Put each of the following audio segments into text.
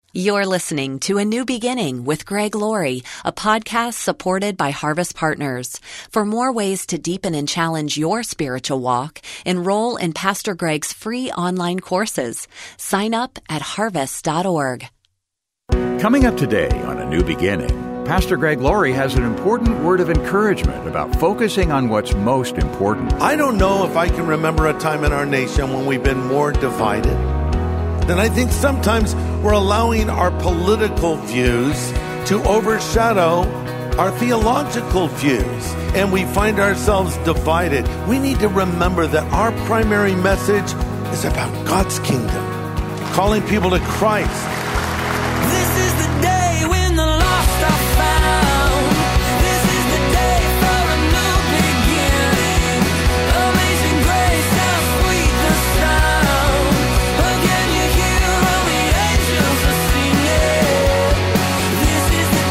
You're listening to A New Beginning with Greg Laurie, a podcast supported by Harvest Partners. For more ways to deepen and challenge your spiritual walk, enroll in Pastor Greg's free online courses. Sign up at harvest.org. Coming up today on A New Beginning, Pastor Greg Laurie has an important word of encouragement about focusing on what's most important. I don't know if I can remember a time in our nation when we've been more divided. And I think sometimes we're allowing our political views to overshadow our theological views, and we find ourselves divided. We need to remember that our primary message is about God's kingdom, calling people to Christ. This is the day when the lost are found. This is the day for a new beginning. Amazing grace, how sweet the sound. Again you hear all the angels are singing. This is the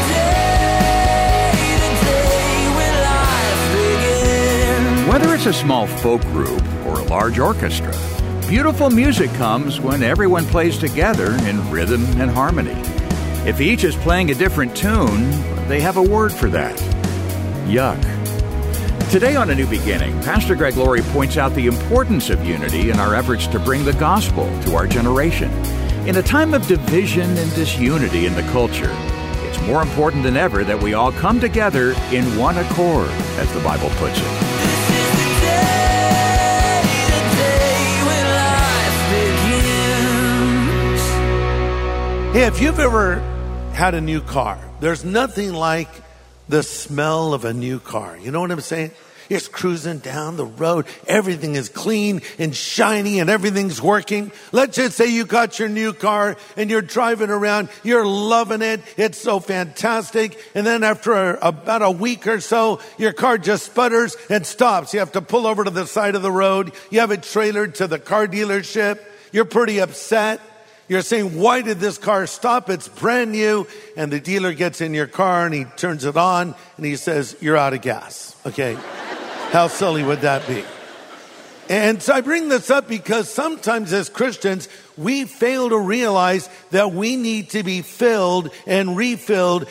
day when life begins. Whether it's a small folk group or a large orchestra, beautiful music comes when everyone plays together in rhythm and harmony. If each is playing a different tune, they have a word for that. Yuck. Today on A New Beginning, Pastor Greg Laurie points out the importance of unity in our efforts to bring the gospel to our generation. In a time of division and disunity in the culture, it's more important than ever that we all come together in one accord, as the Bible puts it. This is the day when life begins. Hey, if you've ever had a new car, there's nothing like the smell of a new car. You know what I'm saying? It's cruising down the road. Everything is clean and shiny and everything's working. Let's just say you got your new car and you're driving around. You're loving it. It's so fantastic. And then after about a week or so, your car just sputters and stops. You have to pull over to the side of the road. You have it trailered to the car dealership. You're pretty upset. You're saying, why did this car stop? It's brand new. And the dealer gets in your car and he turns it on and he says, you're out of gas. Okay. How silly would that be? And so I bring this up because sometimes as Christians, we fail to realize that we need to be filled and refilled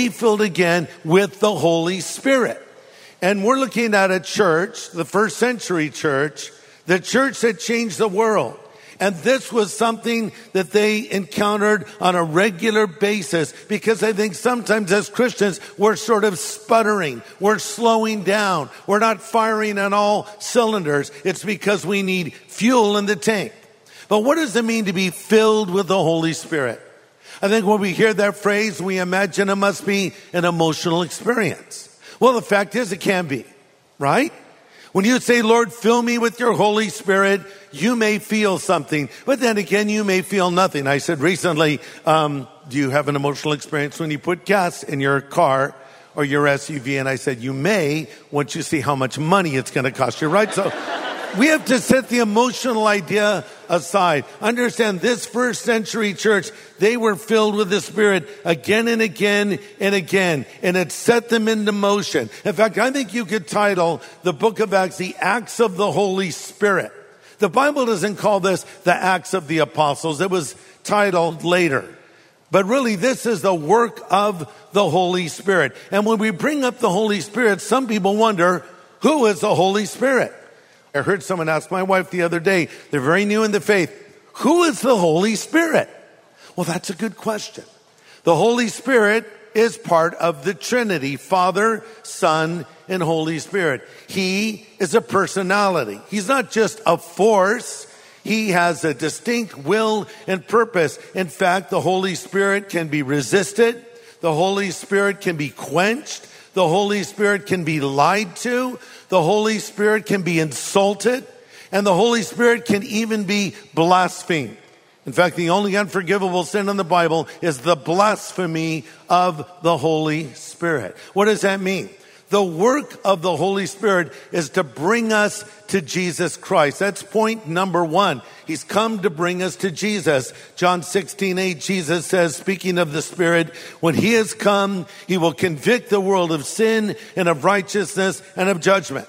again with the Holy Spirit. And we're looking at a church, the first century church, the church that changed the world. And this was something that they encountered on a regular basis, because I think sometimes as Christians, we're sort of sputtering. We're slowing down. We're not firing on all cylinders. It's because we need fuel in the tank. But what does it mean to be filled with the Holy Spirit? I think when we hear that phrase, we imagine it must be an emotional experience. Well, the fact is it can be, right? When you say, Lord, fill me with your Holy Spirit, you may feel something, but then again, you may feel nothing. I said recently, do you have an emotional experience when you put gas in your car or your SUV? And I said, you may, once you see how much money it's going to cost you, right? So we have to set the emotional idea aside. Understand, this first century church, they were filled with the Spirit again and again and again, and it set them into motion. In fact, I think you could title the book of Acts, the Acts of the Holy Spirit. The Bible doesn't call this the Acts of the Apostles. It was titled later. But really, this is the work of the Holy Spirit. And when we bring up the Holy Spirit, some people wonder, who is the Holy Spirit? I heard someone ask my wife the other day, they're very new in the faith, who is the Holy Spirit? Well, that's a good question. The Holy Spirit is part of the Trinity, Father, Son, and Holy Spirit. He is a personality. He's not just a force. He has a distinct will and purpose. In fact, the Holy Spirit can be resisted. The Holy Spirit can be quenched. The Holy Spirit can be lied to. The Holy Spirit can be insulted. And the Holy Spirit can even be blasphemed. In fact, the only unforgivable sin in the Bible is the blasphemy of the Holy Spirit. What does that mean? The work of the Holy Spirit is to bring us to Jesus Christ. That's point number one. He's come to bring us to Jesus. John 16:8, Jesus says, speaking of the Spirit, when he has come, he will convict the world of sin and of righteousness and of judgment.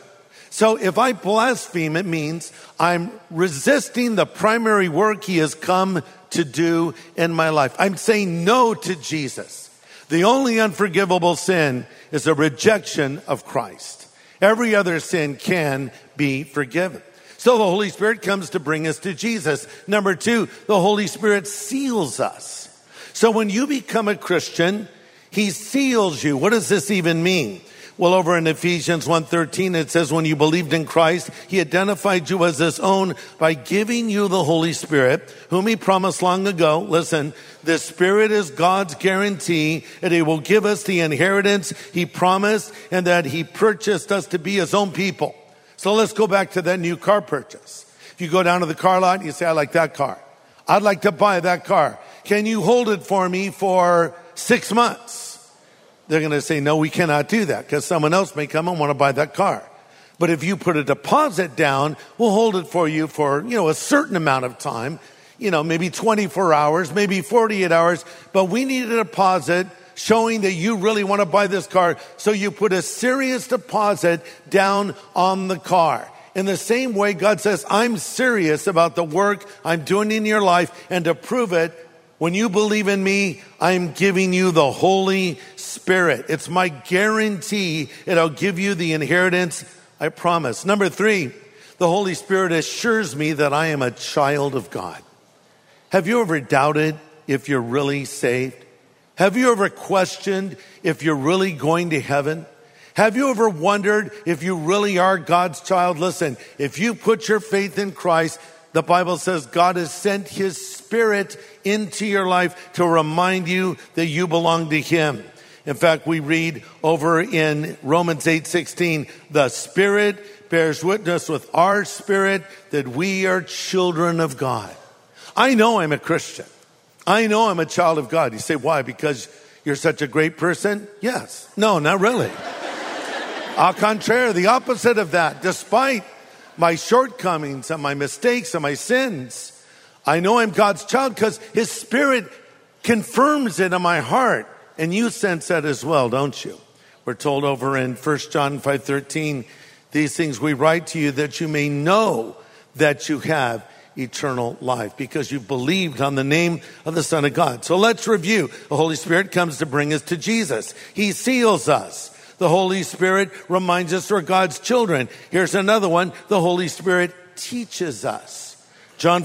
So if I blaspheme, it means I'm resisting the primary work he has come to do in my life. I'm saying no to Jesus. The only unforgivable sin is a rejection of Christ. Every other sin can be forgiven. So the Holy Spirit comes to bring us to Jesus. Number 2, the Holy Spirit seals us. So when you become a Christian, he seals you. What does this even mean? Well, over in Ephesians 1:13, it says, when you believed in Christ, he identified you as his own by giving you the Holy Spirit, whom he promised long ago. Listen, the Spirit is God's guarantee that he will give us the inheritance he promised and that he purchased us to be his own people. So let's go back to that new car purchase. If you go down to the car lot and you say, I like that car. I'd like to buy that car. Can you hold it for me for 6 months? They're going to say, no, we cannot do that because someone else may come and want to buy that car. But if you put a deposit down, we'll hold it for you for, a certain amount of time, maybe 24 hours, maybe 48 hours. But we need a deposit showing that you really want to buy this car. So you put a serious deposit down on the car. In the same way, God says, I'm serious about the work I'm doing in your life. And to prove it, when you believe in me, I'm giving you the Holy Spirit. It's my guarantee that I'll give you the inheritance I promise. Number 3, the Holy Spirit assures me that I am a child of God. Have you ever doubted if you're really saved? Have you ever questioned if you're really going to heaven? Have you ever wondered if you really are God's child? Listen, if you put your faith in Christ, the Bible says God has sent his Spirit into your life to remind you that you belong to him. In fact, we read over in Romans 8:16, the Spirit bears witness with our spirit that we are children of God. I know I'm a Christian. I know I'm a child of God. You say, why? Because you're such a great person? Yes. No, not really. Au contraire, the opposite of that. Despite my shortcomings and my mistakes and my sins, I know I'm God's child because his Spirit confirms it in my heart. And you sense that as well, don't you? We're told over in 1 John 5:13, these things we write to you that you may know that you have eternal life because you believed on the name of the Son of God. So let's review. The Holy Spirit comes to bring us to Jesus. He seals us. The Holy Spirit reminds us we're God's children. Here's another one. The Holy Spirit teaches us. John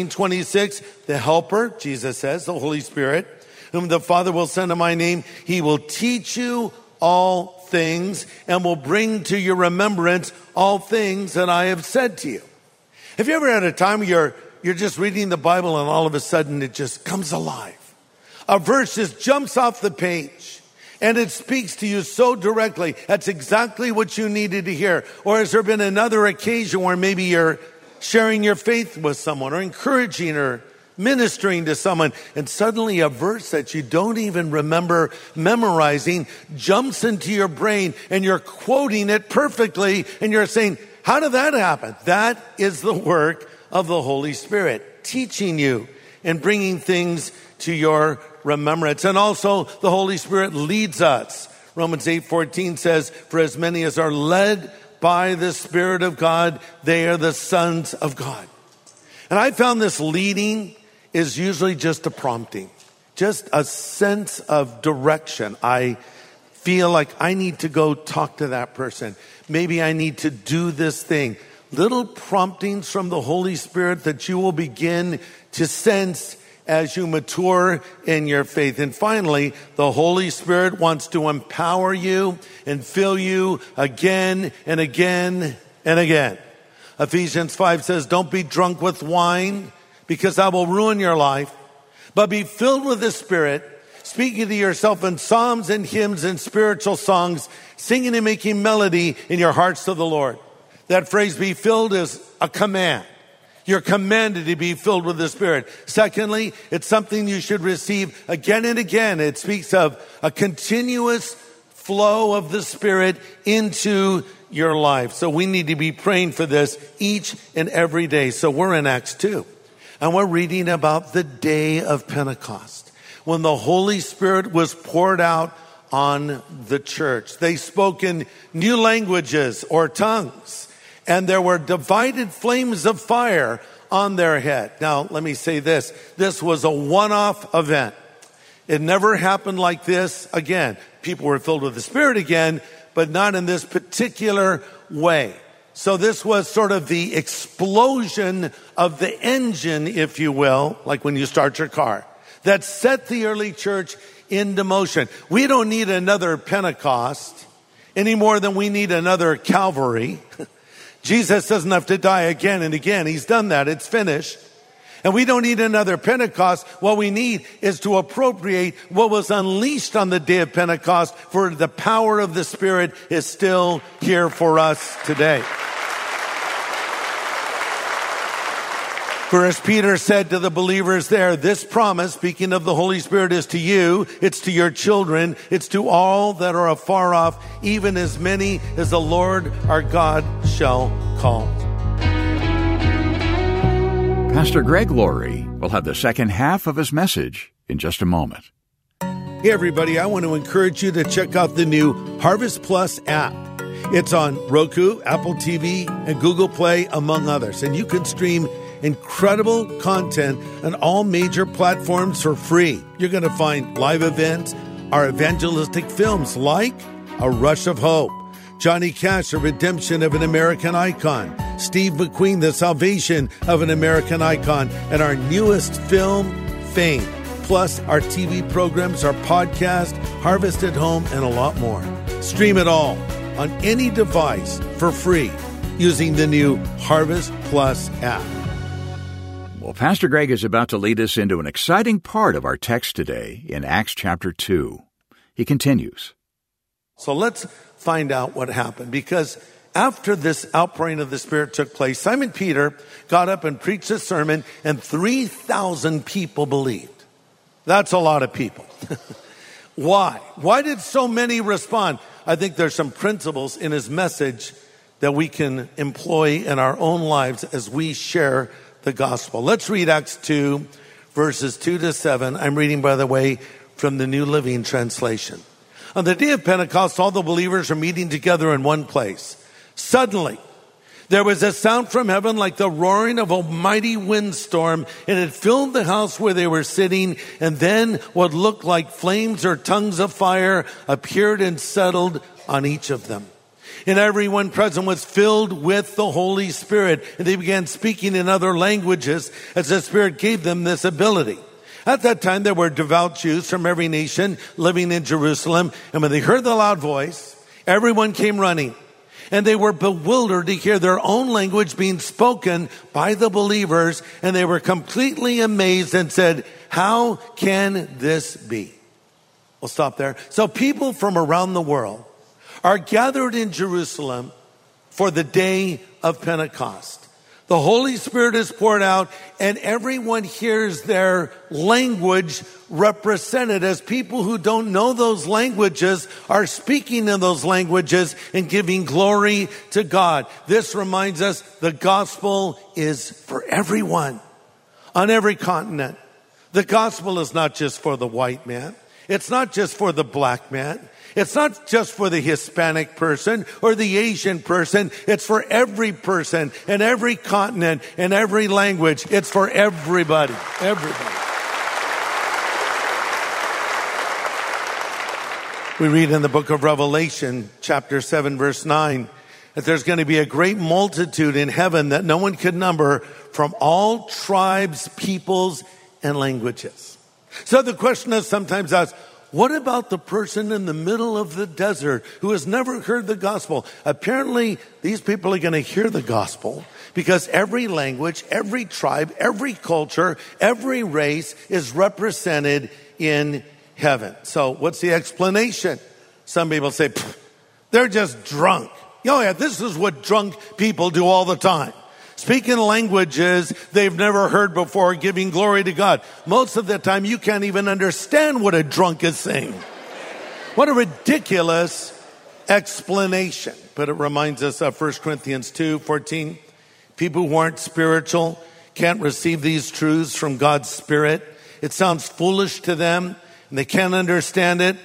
14:26, the Helper, Jesus says, the Holy Spirit, whom the Father will send in my name, he will teach you all things and will bring to your remembrance all things that I have said to you. Have you ever had a time where you're just reading the Bible and all of a sudden it just comes alive? A verse just jumps off the page and it speaks to you so directly. That's exactly what you needed to hear. Or has there been another occasion where maybe you're sharing your faith with someone or encouraging or ministering to someone, and suddenly a verse that you don't even remember memorizing jumps into your brain and you're quoting it perfectly and you're saying, how did that happen? That is the work of the Holy Spirit, teaching you and bringing things to your remembrance. And also the Holy Spirit leads us. Romans 8:14 says, for as many as are led by the Spirit of God, they are the sons of God. And I found this leading is usually just a prompting, just a sense of direction. I feel like I need to go talk to that person. Maybe I need to do this thing. Little promptings from the Holy Spirit that you will begin to sense as you mature in your faith. And finally, the Holy Spirit wants to empower you and fill you again and again and again. Ephesians 5 says, don't be drunk with wine, because that will ruin your life, but be filled with the Spirit, speaking to yourself in psalms and hymns and spiritual songs, singing and making melody in your hearts to the Lord. That phrase, be filled, is a command. You're commanded to be filled with the Spirit. Secondly, it's something you should receive again and again. It speaks of a continuous flow of the Spirit into your life. So we need to be praying for this each and every day. So we're in Acts 2. And we're reading about the day of Pentecost, when the Holy Spirit was poured out on the church. They spoke in new languages or tongues and there were divided flames of fire on their head. Now, let me say this. This was a one-off event. It never happened like this again. People were filled with the Spirit again, but not in this particular way. So this was sort of the explosion of the engine, if you will, like when you start your car, that set the early church into motion. We don't need another Pentecost any more than we need another Calvary. Jesus doesn't have to die again and again. He's done that. It's finished. And we don't need another Pentecost. What we need is to appropriate what was unleashed on the day of Pentecost, for the power of the Spirit is still here for us today. For as Peter said to the believers there, this promise, speaking of the Holy Spirit, is to you, it's to your children, it's to all that are afar off, even as many as the Lord our God shall call. Pastor Greg Laurie will have the second half of his message in just a moment. Hey everybody, I want to encourage you to check out the new Harvest Plus app. It's on Roku, Apple TV, and Google Play, among others. And you can stream incredible content on all major platforms for free. You're going to find live events, our evangelistic films like A Rush of Hope, Johnny Cash, The Redemption of an American Icon, Steve McQueen, The Salvation of an American Icon, and our newest film, Fame. Plus our TV programs, our podcast, Harvest at Home, and a lot more. Stream it all on any device for free using the new Harvest Plus app. Well, Pastor Greg is about to lead us into an exciting part of our text today in Acts chapter 2. He continues. So let's find out what happened, because after this outpouring of the Spirit took place, Simon Peter got up and preached a sermon, and 3,000 people believed. That's a lot of people. Why? Why did so many respond? I think there's some principles in his message that we can employ in our own lives as we share the gospel. Let's read Acts 2, verses 2 to 7. I'm reading, by the way, from the New Living Translation. On the day of Pentecost, all the believers were meeting together in one place. Suddenly, there was a sound from heaven like the roaring of a mighty windstorm, and it filled the house where they were sitting. And then what looked like flames or tongues of fire appeared and settled on each of them. And everyone present was filled with the Holy Spirit, and they began speaking in other languages as the Spirit gave them this ability. At that time, there were devout Jews from every nation living in Jerusalem, and when they heard the loud voice, everyone came running. And they were bewildered to hear their own language being spoken by the believers, and they were completely amazed and said, "How can this be?" We'll stop there. So people from around the world are gathered in Jerusalem for the day of Pentecost. The Holy Spirit is poured out, and everyone hears their language represented as people who don't know those languages are speaking in those languages and giving glory to God. This reminds us the gospel is for everyone on every continent. The gospel is not just for the white man. It's not just for the black man. It's not just for the Hispanic person or the Asian person. It's for every person in every continent and every language. It's for everybody. Everybody. We read in the book of Revelation, chapter 7, verse 9, that there's going to be a great multitude in heaven that no one could number, from all tribes, peoples, and languages. So the question is sometimes asked, what about the person in the middle of the desert who has never heard the gospel? Apparently, these people are going to hear the gospel because every language, every tribe, every culture, every race is represented in heaven. So what's the explanation? Some people say, they're just drunk. Oh yeah, this is what drunk people do all the time. Speaking languages they've never heard before, giving glory to God. Most of the time, you can't even understand what a drunk is saying. What a ridiculous explanation. But it reminds us of 1 Corinthians 2:14. People who aren't spiritual can't receive these truths from God's Spirit. It sounds foolish to them, and they can't understand it.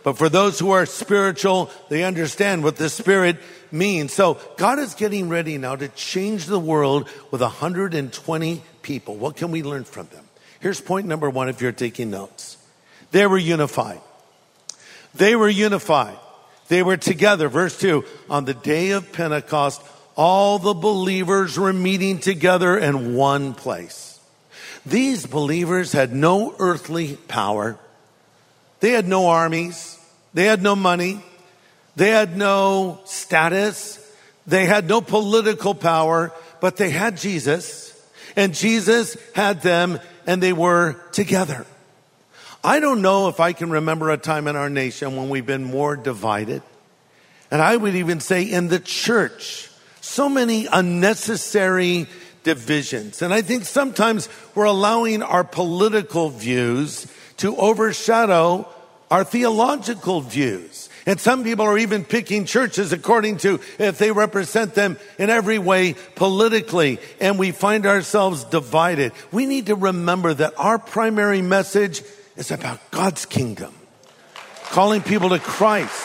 But for those who are spiritual, they understand what the Spirit means. So God is getting ready now to change the world with 120 people. What can we learn from them? Here's point number one if you're taking notes. They were unified. They were unified. They were together. Verse 2, on the day of Pentecost, all the believers were meeting together in one place. These believers had no earthly power. They had no armies. They had no money. They had no status. They had no political power, but they had Jesus, and Jesus had them, and they were together. I don't know if I can remember a time in our nation when we've been more divided. And I would even say in the church, so many unnecessary divisions. And I think sometimes we're allowing our political views to overshadow our theological views. And some people are even picking churches according to if they represent them in every way politically. And we find ourselves divided. We need to remember that our primary message is about God's kingdom, calling people to Christ.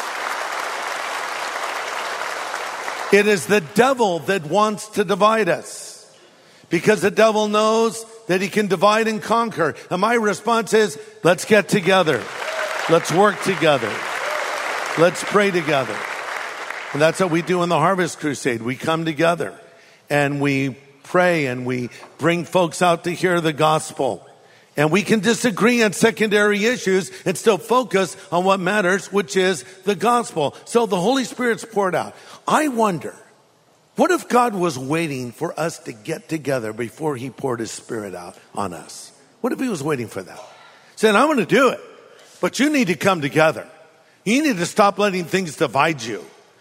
It is the devil that wants to divide us because the devil knows that he can divide and conquer. And my response is, let's get together. Let's work together. Let's pray together. And that's what we do in the Harvest Crusade. We come together and we pray and we bring folks out to hear the gospel. And we can disagree on secondary issues and still focus on what matters, which is the gospel. So the Holy Spirit's poured out. I wonder, what if God was waiting for us to get together before he poured his Spirit out on us? What if he was waiting for that? Saying, I'm going to do it, but you need to come together. You need to stop letting things divide you.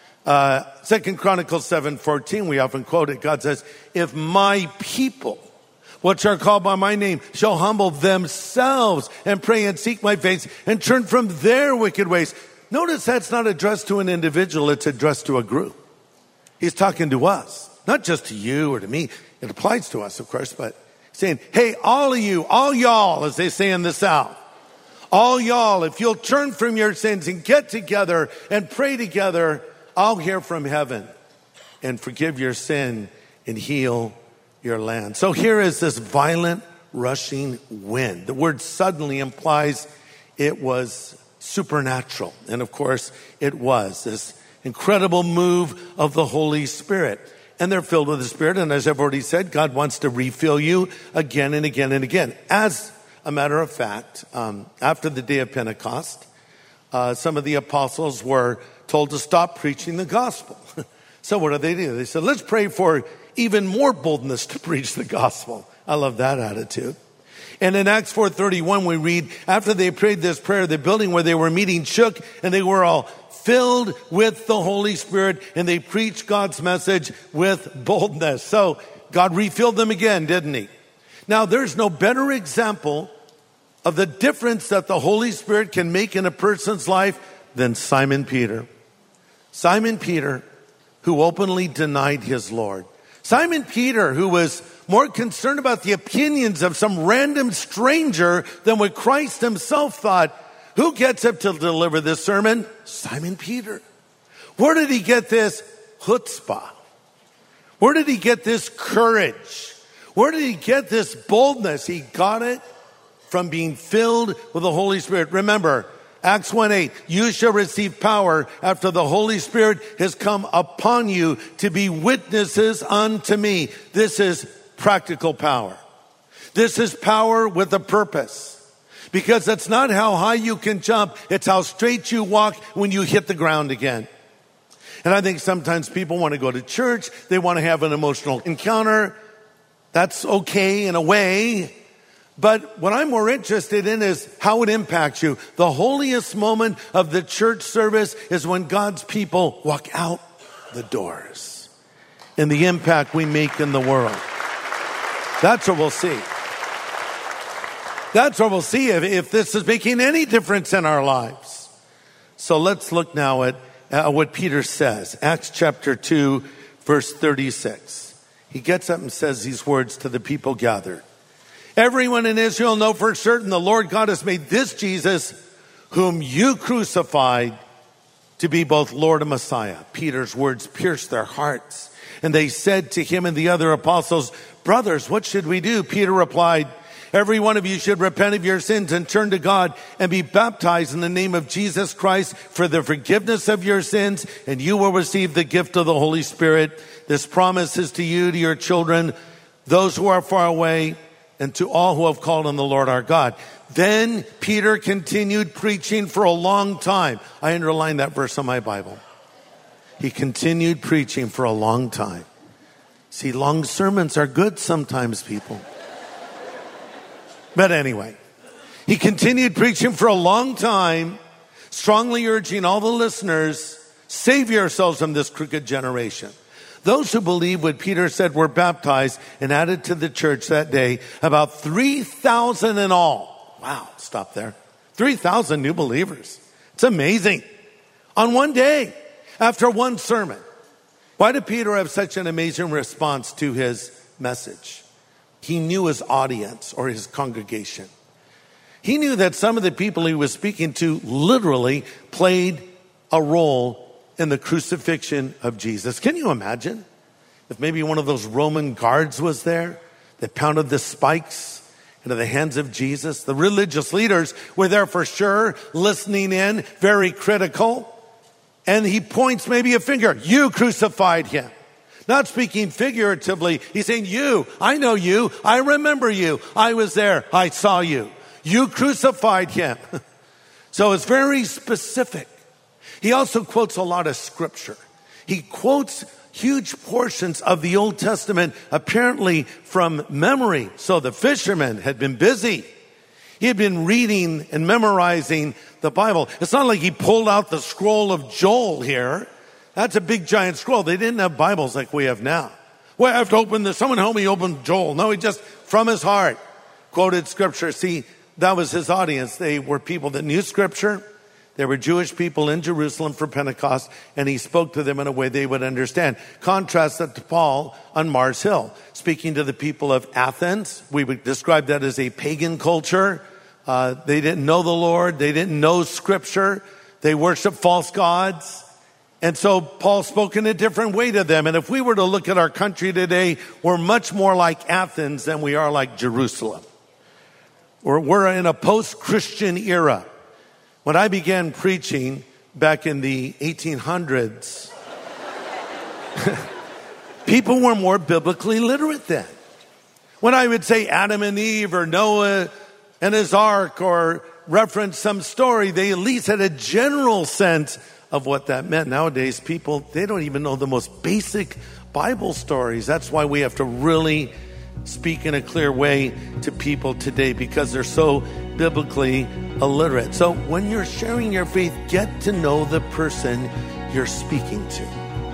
2 Chronicles 7:14, we often quote it. God says, if my people, which are called by my name, shall humble themselves and pray and seek my face and turn from their wicked ways. Notice that's not addressed to an individual, it's addressed to a group. He's talking to us, not just to you or to me. It applies to us, of course, but saying, hey, all of you, all y'all, as they say in the South, all y'all, if you'll turn from your sins and get together and pray together, I'll hear from heaven and forgive your sin and heal your land. So here is this violent rushing wind. The word suddenly implies it was supernatural. And of course, it was this incredible move of the Holy Spirit. And they're filled with the Spirit. And as I've already said, God wants to refill you again and again and again. As a matter of fact, after the day of Pentecost, some of the apostles were told to stop preaching the gospel. So what did? They said, let's pray for even more boldness to preach the gospel. I love that attitude. And in Acts 4:31, we read, after they prayed this prayer, the building where they were meeting shook, and they were all filled with the Holy Spirit, and they preached God's message with boldness. So God refilled them again, didn't he? Now, there's no better example of the difference that the Holy Spirit can make in a person's life than Simon Peter. Simon Peter, who openly denied his Lord. Simon Peter, who was more concerned about the opinions of some random stranger than what Christ himself thought. Who gets up to deliver this sermon? Simon Peter. Where did he get this chutzpah? Where did he get this courage? Where did he get this boldness? He got it from being filled with the Holy Spirit. Remember, Acts 1:8, you shall receive power after the Holy Spirit has come upon you to be witnesses unto me. This is practical power. This is power with a purpose. Because that's not how high you can jump. It's how straight you walk when you hit the ground again. And I think sometimes people want to go to church. They want to have an emotional encounter. That's okay in a way. But what I'm more interested in is how it impacts you. The holiest moment of the church service is when God's people walk out the doors and the impact we make in the world. That's what we'll see. That's what we'll see if this is making any difference in our lives. So let's look now at what Peter says. Acts chapter 2, verse 36. He gets up and says these words to the people gathered. Everyone in Israel know for certain the Lord God has made this Jesus, whom you crucified, to be both Lord and Messiah." Peter's words pierced their hearts. And they said to him and the other apostles, "Brothers, what should we do?" Peter replied, "Every one of you should repent of your sins and turn to God and be baptized in the name of Jesus Christ for the forgiveness of your sins, and you will receive the gift of the Holy Spirit. This promise is to you, to your children, those who are far away, and to all who have called on the Lord our God." Then Peter continued preaching for a long time. I underlined that verse on my Bible. He continued preaching for a long time. See, long sermons are good sometimes, people. But anyway, he continued preaching for a long time, strongly urging all the listeners, save yourselves from this crooked generation. Those who believed what Peter said were baptized and added to the church that day, about 3,000 in all. Wow, stop there. 3,000 new believers. It's amazing. On one day, after one sermon. Why did Peter have such an amazing response to his message? He knew his audience or his congregation. He knew that some of the people he was speaking to literally played a role in the crucifixion of Jesus. Can you imagine if maybe one of those Roman guards was there that pounded the spikes into the hands of Jesus? The religious leaders were there for sure, listening in, very critical. And he points maybe a finger. You crucified him. Not speaking figuratively. He's saying, you, I know you. I remember you. I was there. I saw you. You crucified him. So it's very specific. He also quotes a lot of scripture. He quotes huge portions of the Old Testament, apparently from memory. So the fisherman had been busy. He had been reading and memorizing the Bible. It's not like he pulled out the scroll of Joel here. That's a big giant scroll. They didn't have Bibles like we have now. Well, I have to open this. Someone help me open Joel. No, he just, from his heart, quoted scripture. See, that was his audience. They were people that knew scripture. They were Jewish people in Jerusalem for Pentecost, and he spoke to them in a way they would understand. Contrast that to Paul on Mars Hill, speaking to the people of Athens. We would describe that as a pagan culture. They didn't know the Lord. They didn't know scripture. They worshiped false gods. And so Paul spoke in a different way to them. And if we were to look at our country today, we're much more like Athens than we are like Jerusalem. We're in a post-Christian era. When I began preaching back in the 1800s, people were more biblically literate then. When I would say Adam and Eve or Noah and his ark or reference some story, they at least had a general sense of what that meant. Nowadays, people, they don't even know the most basic Bible stories. That's why we have to really speak in a clear way to people today, because they're so biblically illiterate. So when you're sharing your faith, get to know the person you're speaking to.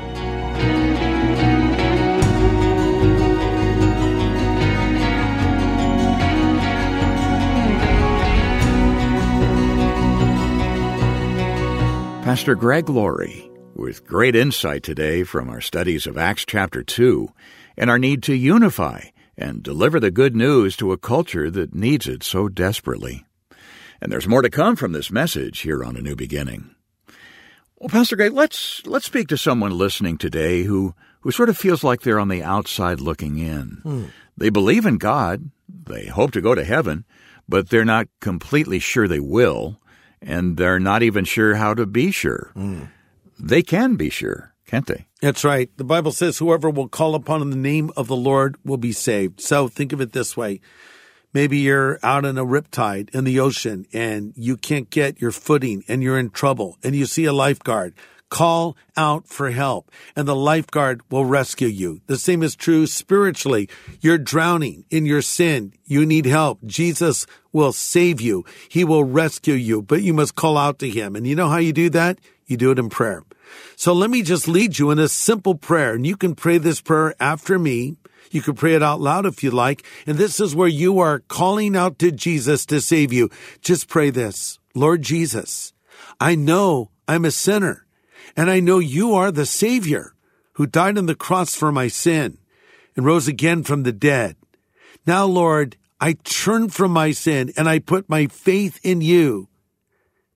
Pastor Greg Laurie with great insight today from our studies of Acts chapter 2 and our need to unify and deliver the good news to a culture that needs it so desperately. And there's more to come from this message here on A New Beginning. Well, Pastor Greg, let's speak to someone listening today who sort of feels like they're on the outside looking in. They believe in God, they hope to go to heaven, but they're not completely sure they will, and they're not even sure how to be sure. They can be sure, can't they? That's right. The Bible says whoever will call upon the name of the Lord will be saved. So think of it this way. Maybe you're out in a riptide in the ocean and you can't get your footing and you're in trouble and you see a lifeguard. Call out for help and the lifeguard will rescue you. The same is true spiritually. You're drowning in your sin. You need help. Jesus will save you. He will rescue you, but you must call out to him. And you know how you do that? You do it in prayer. So let me just lead you in a simple prayer, and you can pray this prayer after me. You can pray it out loud if you like, and this is where you are calling out to Jesus to save you. Just pray this. Lord Jesus, I know I'm a sinner, and I know you are the Savior who died on the cross for my sin and rose again from the dead. Now, Lord, I turn from my sin and I put my faith in you.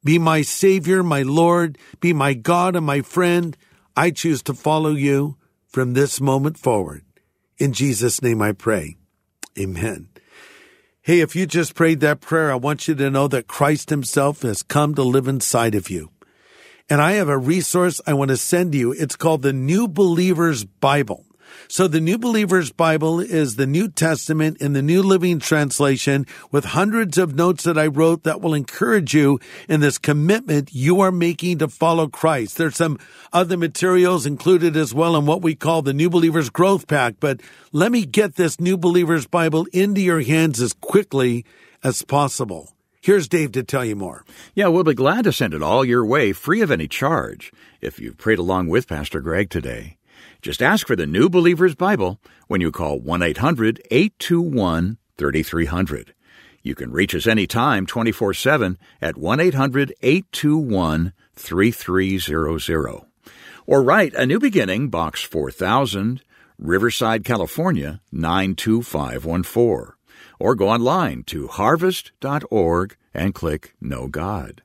Be my Savior, my Lord, be my God and my friend. I choose to follow you from this moment forward. In Jesus' name I pray. Amen. Hey, if you just prayed that prayer, I want you to know that Christ himself has come to live inside of you. And I have a resource I want to send you. It's called the New Believer's Bible. So the New Believer's Bible is the New Testament in the New Living Translation with hundreds of notes that I wrote that will encourage you in this commitment you are making to follow Christ. There's some other materials included as well in what we call the New Believer's Growth Pack, but let me get this New Believer's Bible into your hands as quickly as possible. Here's Dave to tell you more. Yeah, we'll be glad to send it all your way free of any charge if you've prayed along with Pastor Greg today. Just ask for the New Believer's Bible when you call 1-800-821-3300. You can reach us anytime, 24/7, at 1-800-821-3300. Or write A New Beginning, Box 4000, Riverside, California, 92514. Or go online to harvest.org and click Know God.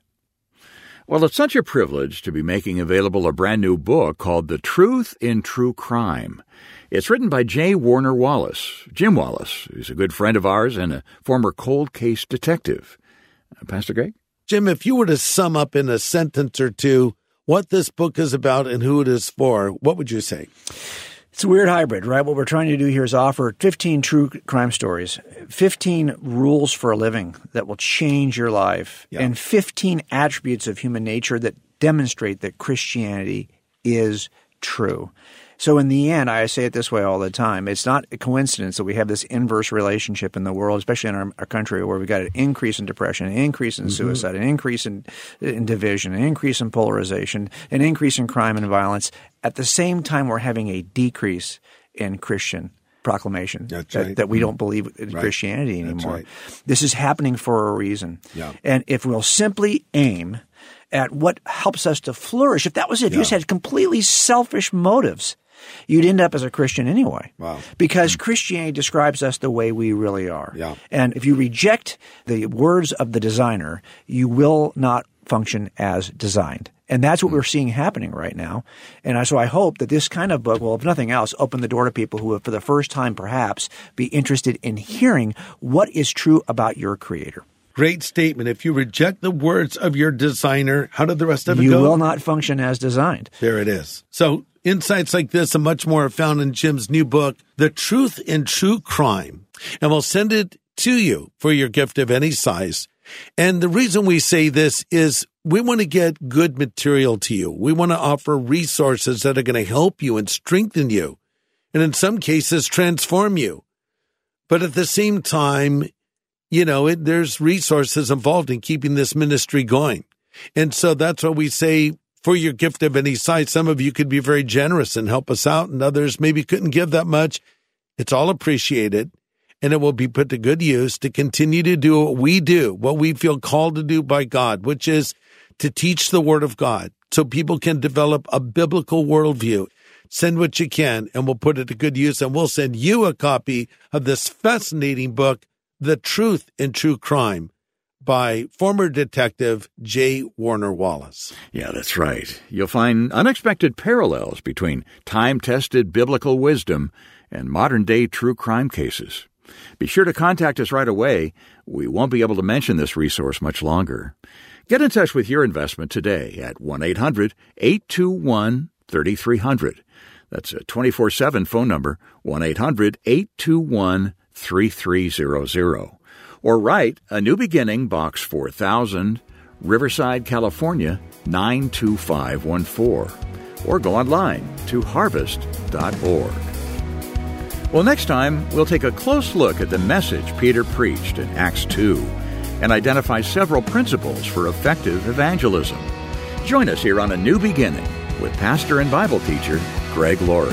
Well, it's such a privilege to be making available a brand new book called The Truth in True Crime. It's written by J. Warner Wallace, Jim Wallace, who's a good friend of ours and a former cold case detective. Pastor Greg? Jim, if you were to sum up in a sentence or two what this book is about and who it is for, what would you say? It's a weird hybrid, right? What we're trying to do here is offer 15 true crime stories, 15 rules for a living that will change your life, and 15 attributes of human nature that demonstrate that Christianity is true. So in the end, I say it this way all the time, it's not a coincidence that we have this inverse relationship in the world, especially in our country, where we've got an increase in depression, an increase in suicide, an increase in division, an increase in polarization, an increase in crime and violence. At the same time, we're having a decrease in Christian proclamation that we don't believe in Christianity anymore. This is happening for a reason. And if we'll simply aim at what helps us to flourish, if that was it, if you just had completely selfish motives, you'd end up as a Christian anyway. Because Christianity describes us the way we really are. And if you reject the words of the designer, you will not function as designed. And that's what we're seeing happening right now. And so I hope that this kind of book will, if nothing else, open the door to people who will, for the first time perhaps, be interested in hearing what is true about your Creator. Great statement. If you reject the words of your designer, how did the rest of it go? You will not function as designed. There it is. So insights like this and much more are found in Jim's new book, The Truth in True Crime. And we'll send it to you for your gift of any size. And the reason we say this is we want to get good material to you. We want to offer resources that are going to help you and strengthen you, and in some cases transform you. But at the same time, there's resources involved in keeping this ministry going. And so that's what we say, for your gift of any size. Some of you could be very generous and help us out, and others maybe couldn't give that much. It's all appreciated, and it will be put to good use to continue to do what we do, what we feel called to do by God, which is to teach the Word of God so people can develop a biblical worldview. Send what you can, and we'll put it to good use, and we'll send you a copy of this fascinating book, The Truth in True Crime, by former detective J. Warner Wallace. Yeah, that's right. You'll find unexpected parallels between time-tested biblical wisdom and modern-day true crime cases. Be sure to contact us right away. We won't be able to mention this resource much longer. Get in touch with your investment today at 1-800-821-3300. That's a 24/7 phone number, 1-800-821-3300. Or write A New Beginning, Box 4000, Riverside, California, 92514. Or go online to harvest.org. Well, next time, we'll take a close look at the message Peter preached in Acts 2 and identify several principles for effective evangelism. Join us here on A New Beginning with pastor and Bible teacher Greg Laurie.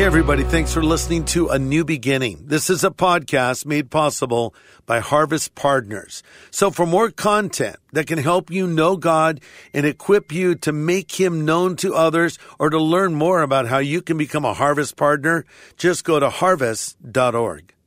Hey, everybody. Thanks for listening to A New Beginning. This is a podcast made possible by Harvest Partners. So for more content that can help you know God and equip you to make Him known to others, or to learn more about how you can become a Harvest Partner, just go to harvest.org.